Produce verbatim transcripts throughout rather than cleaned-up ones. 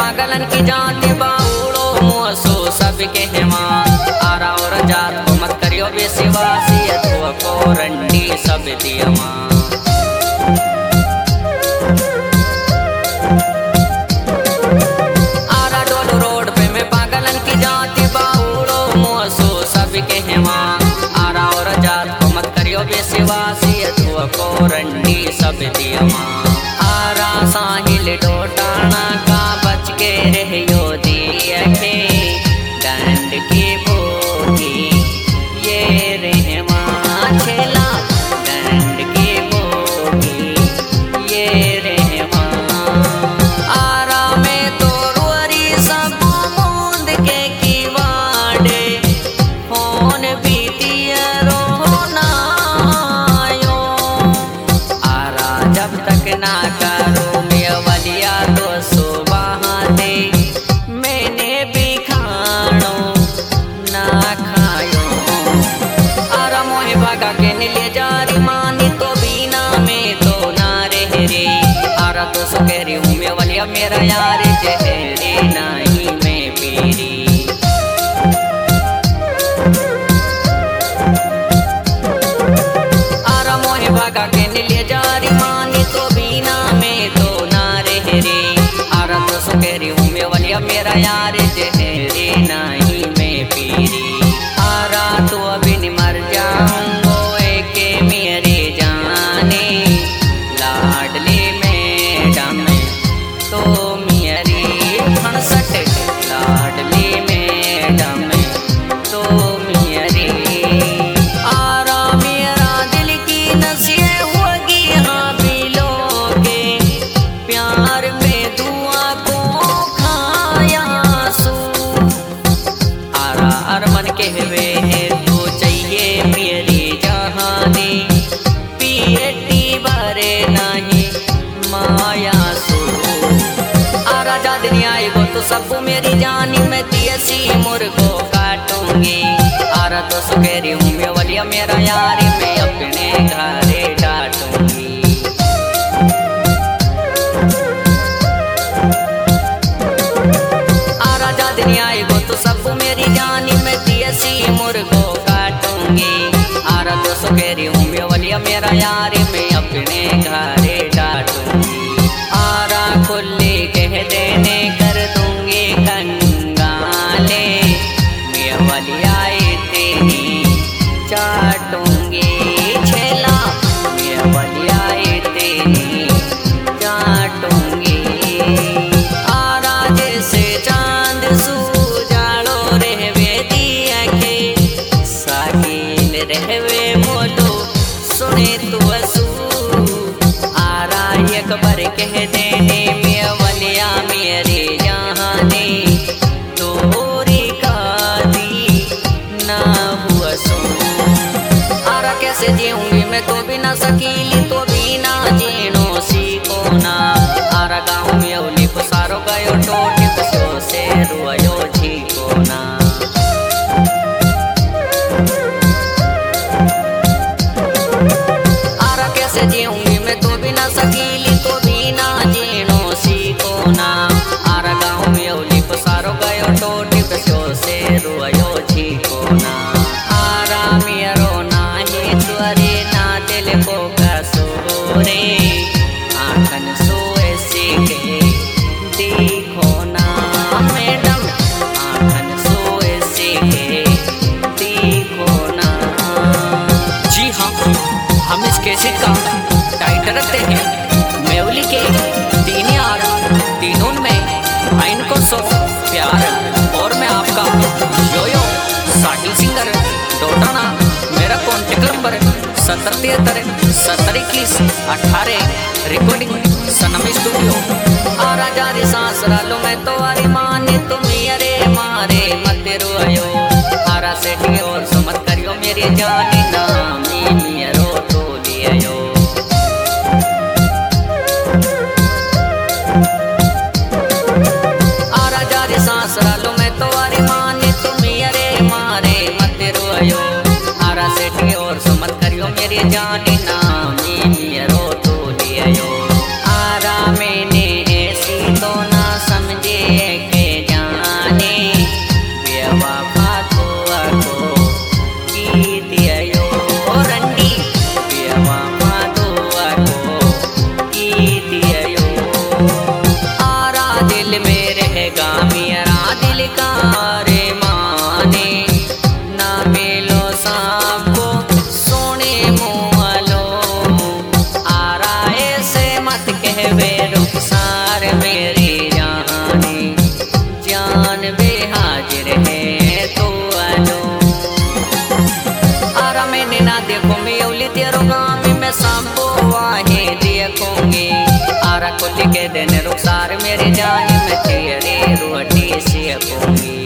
पागलन की जाति बाउड़ो मोसो सबके हेमा आरा और जात को मत करियो बेसिवासी अथवा को रंडी सब दियमा आरा डोल रोड पे मैं पागलन की जाति बाउड़ो मोसो सबके हेमा आरा और जात को मत करियो बेसिवासी अथवा को रंडी सब दियमा आरा साहिल डोटाना का बच के रहियो दिया के डंड की भोगी ये रहमा छेला डंड की भोगी ये रहमा आरा में तो रुअरी सब मूंद के कीवाड़े फोन भी दिया रोना आयो आरा जब तक ना करो मैं वलिया तो सुबह दे मैंने भी खानो ना खायो आरा मोहे भागा के निले जारी मानी तो बिना में तो ना रह रे आरा तो सुकेरी हूँ मैं वलिया मेरा यार जहरे नहीं मैं पीरी आरा मोहे भागा के निले जारी मानी तो बिना में तो ना रह रे आरा तो सुकेरी हूँ मैं वलिया मेरा यार जहरे नहीं मैं पीरी आरा तो अभी नहीं मर जाऊंगो एके मेरे जाने लाडली मैडम तो मेरी फणसट लाडली मैडम तो मेरी आरा मेरा दिल की नसिए होगी हाँ बिलोगे प्यार में दुआ को खाया सू आरा अरमन कहवे है तो चाहिए मेरी जहानी पीएटी भरे नहीं माया सू आरा जा दिन आएगो तो सबको मेरी जानी मैं तियसी मुर्गो काटूंगी आरा तो सुकेरी हूँ मैं वलिया मेरा यारी मैं अपने घरे डांटूंगी आरा जा दिन आएगो तो सबको मेरी जानी मैं तियसी मुर्गो काटूंगी आरा तो सुकेरी हूँ मैं वलिया मेरा यारी मैं अपने घरे डांटूंगी आरा खुली कह देने कर दूंगी कंगाले मैं वलिया तेरी चाटूंगी छेला मैं वलिया तेरी चाटूंगी आरा जैसे चांद सूजाड़ो रहवे दिया के सागिल रहवे मोटो सुने तू असू आरा एक बार कह देने मैं वलिया मेरे जहाने तोरी का दी ना हुआ सो आरा कैसे जीऊंगी मैं तो बिना सकीली तो बिना जीनो सीखो ना आरा गाँव में उली को सारो गयो टोटी बसो से रुयो झीको ना आरा कैसे जीऊंगी मैं तो बिना सकीली तो बिना जीनो सीखो ना आरा गाँव में उली को सारो गयो टोटी बसो से रुयो झीको ना आरा मेरो नाही तुअरे ना दिल को कसोरे आंखन सोए सीखे देखो ना मैडम आंखन सोए सीखे देखो ना जी हाँ हम इस कैसेट का टाइटल रखते हैं मेवली के तीन यार तीनों में आइन को सो प्यार और मैं आपका यो यो साहिल सिंगर डोटाना मेरा कॉन्टेक्ट नंबर सत्तर तिहत्तर सत्तर इक्कीस अठारह रिकॉर्डिंग सनम स्टूडियो आरा जारी सांस डालो मैं तो आरी माने तुम अरे मारे मत रोयो आरा सेठी और सुमत करियो मेरी जानी नामी मेरो तो लियो आरा जारी सांस डालो मैं तो आरी माने तुम अरे मारे मत रोयो आरा सेठी और सुमत करियो मेरी जानी नामी मेरो तो लियो आरा मैंने ऐसी तो ना समझे कुल के दिन रुखसार मेरी जान में तेरे रोटी सेकूंगी।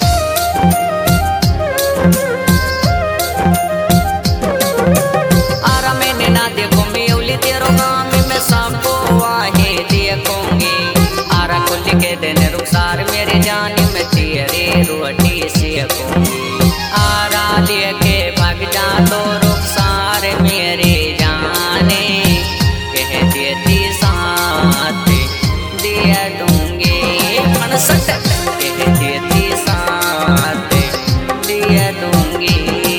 आरा मैंने ना देखो मेवली तेरो गाँव में सबको वाहे देखूंगी। आरा कुल के दिन रुखसार मेरी जान में तेरे रोटी सेकूंगी। आरा लेके भाग जा तो रुखसार मेरे जाने कह देती साथ दिया दूंगी। मनसट कह देती साथ दिया दूंगी।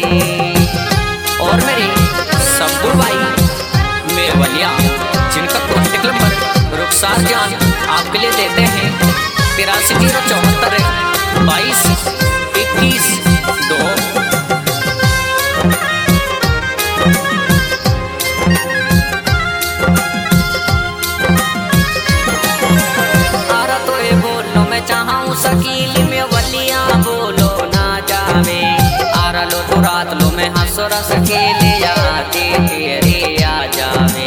और मेरी शंभू भाई मेवलिया जिनका कॉन्टेक्ट नंबर रुखसार जान आपके लिए देते हैं तिरासी जीरो चौहत्तर बाईस इक्कीस दो। आरा तो ये बोलो मैं चाहूँ शकील में वलिया बोलो ना जावे। आरा लो तो रात लो मैं हंसो रस खेले यादे तेरे आ जावे।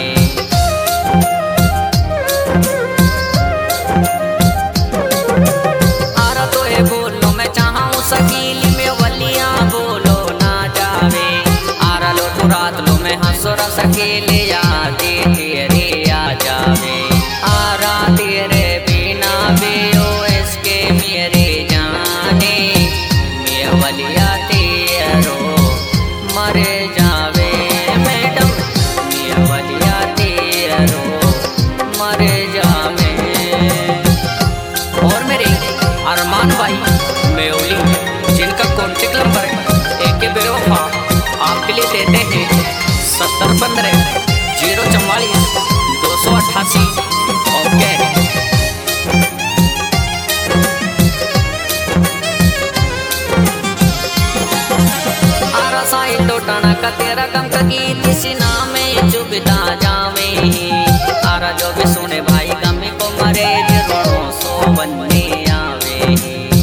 आरा तो ये बोलो मैं चाहूँ शकील में वलिया बोलो ना जावे। आरा लो तो रात लो मैं हंसो रस खेले यादे तेरे आ जावे। आरा तेरे बिना बेओ इसके मेरे जाने मेवलिया तेरो मर जावे। मैडम मेवलिया तेरो मर जावे। और मेरे अरमान भाई मेवली जिनका कॉन्टेक्ट नंबर एक के बेवफा आपके लिए देते हैं सत्तर पंद्रह जीरो चौवालीस दो सौ अट्ठासी। ओके आरा साहिल टोटाना का तेरा गम का गीत इसी नाम में चुभता जावे। आरा जो भी सुने भाई गमी को मरे रोड़ों सो बनने आवे।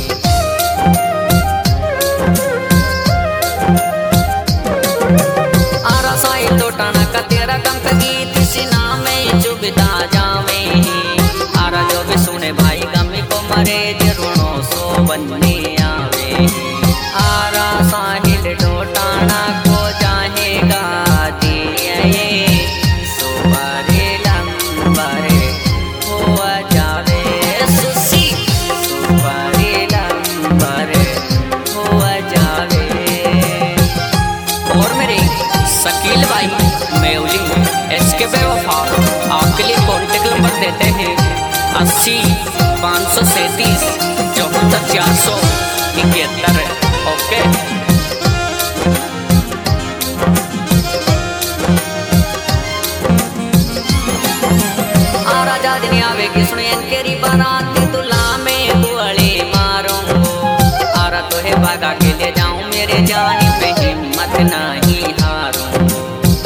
आरा साहिल टोटाना का तेरा गम का गीत इसी नाम में चुभता जावे। आरा जो भी सुने भाई गमी को मरे रोड़ों सो बनने आवे। आरा साहिल टोटाना को चाहेगा दिए सुबरे लंबरे हुआ जावे। सुसी सुबरे लंबरे हुआ जावे। और मेरे शकील भाई मेवली इसके बेवफा आपके लिए कॉन्टेक्ट नंबर देते हैं अस्सी पाँच सौ सैंतीस चौहत्तर चार सौ इकहत्तर। ओके आरा जा दिन आवेगी सुने केरी बारात तुला में गोली मारूंगो। आरा तो है भागा के ले जाऊं मेरे जान पे हिम्मत नहीं हारूंगो।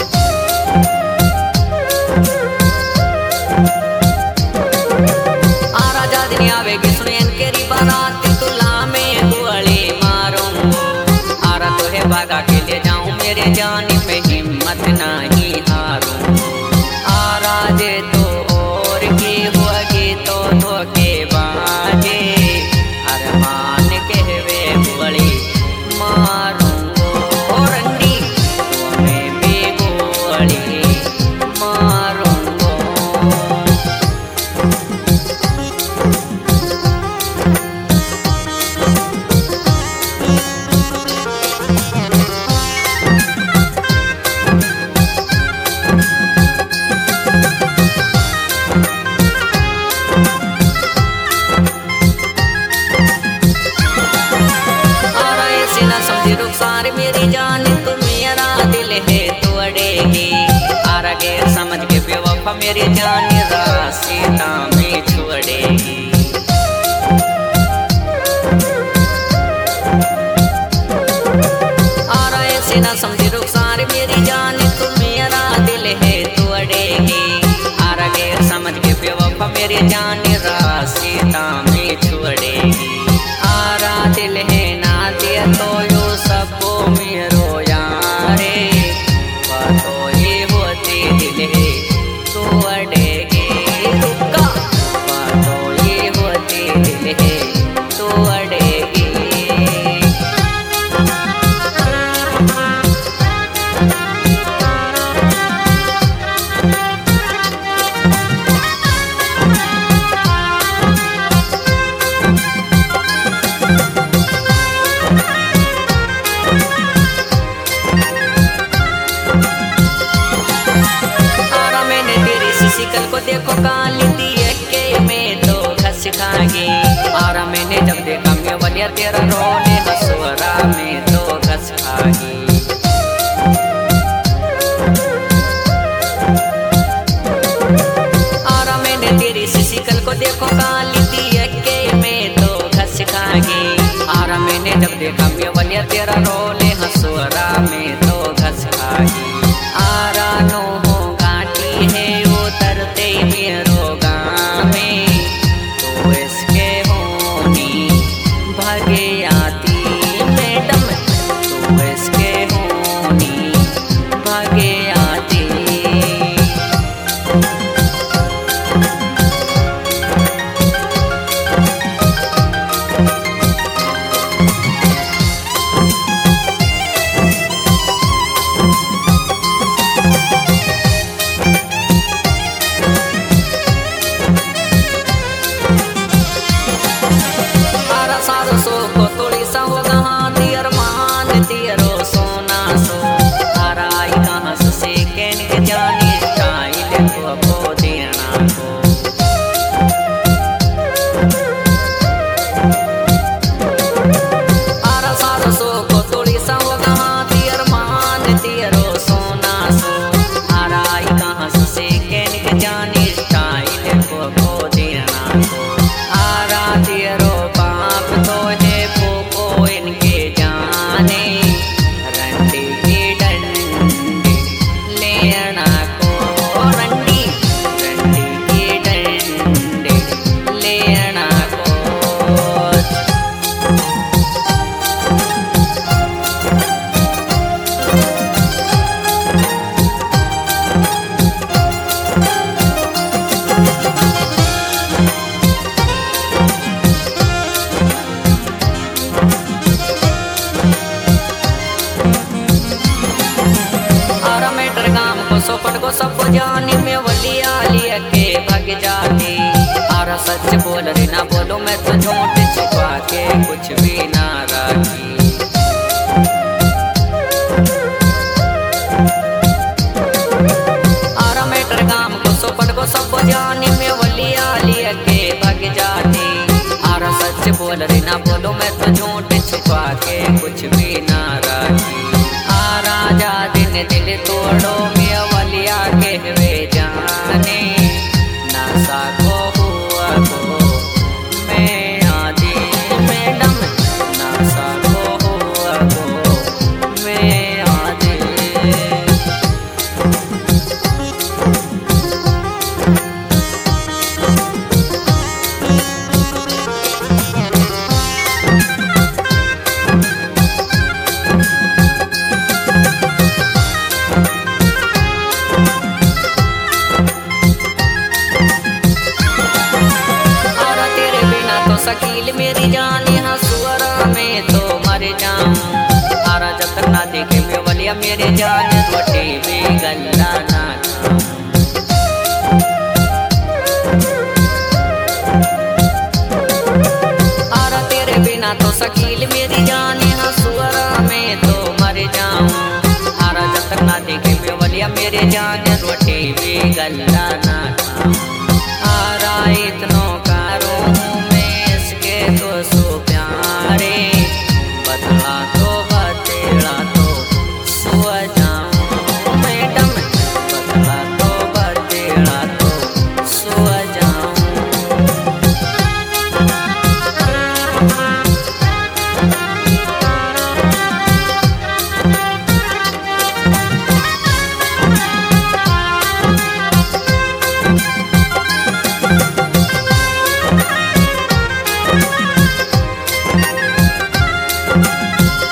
आरा जा दिन आवेगी सुने केरी बारात तुला में गोली मारूंगो। आरा तो है भागा के ले जाऊं मेरे जान पे हिम्मत नहीं हारूंगो। आरा जे तो और की होगी तो धोखे बाजे अरमान कहवे गोली मारूंगो। और अंडी तुम्हें भी गोली मारूंगो। रुखसार मेरी जान तू मेरा दिल है तोड़ेगी। आरा गैर समझ के बेवफा मेरी जान रास्ता में छोड़ेगी। आरा ऐसे ना समझी रुखसार मेरी जान तू मेरा दिल है तोड़ेगी। आरा गैर समझ के बेवफा मेरी जान रास्ता में छोड़ेगी। आरा दिल है ना दिया तो यो सबको मेरो यारे बातों ही होती दिल है तोड़ेगी। रुका घस खागे। आरा मैंने जब देखा मैं वलिया तेरा रोले हसुरा में तो घस खागे। आरा मैंने तेरी सिसिकल को देखो काली दिया के में तो घस खागे। आरा मैंने जब देखा मैं वलिया तेरा रोले हसुरा में तो घस खागे। आरा नो हो घाटी है उतरते मेरो गाँव में तो इसके होनी भागे आती मैडम तो इसके होनी भागे आती। सबको जानी में वलिया लिया के भग जाती। आरा सच बोल रे ना बोलो मैं तो झूठ छुपा के कुछ भी ना राखी। आरा मेटर गाम को सोपट को सबको जानी में वलिया लिया के भग जाती। आरा सच बोल रे ना बोलो मैं तो झूठ छुपा के कुछ भी ना राखी। आरा जा दिन दिल तोड़ो में वलिया के वे जाने ना साको हुआ को मैं आदि मैडम ना साको हुआ को मैं आदि। शकील मेरी जान यहाँ सुअरा में तो मर जाऊं। आरा जब तक ना देखे मैं वलिया मेरे जान रोटी भी गल्ला ना खाऊं। आरा तेरे बिना तो शकील मेरी जान यहाँ सुअरा में तो मर जाऊं। आरा जब तक ना देखे मैं वलिया मेरे जान रोटी भी गल्ला ना खाऊं।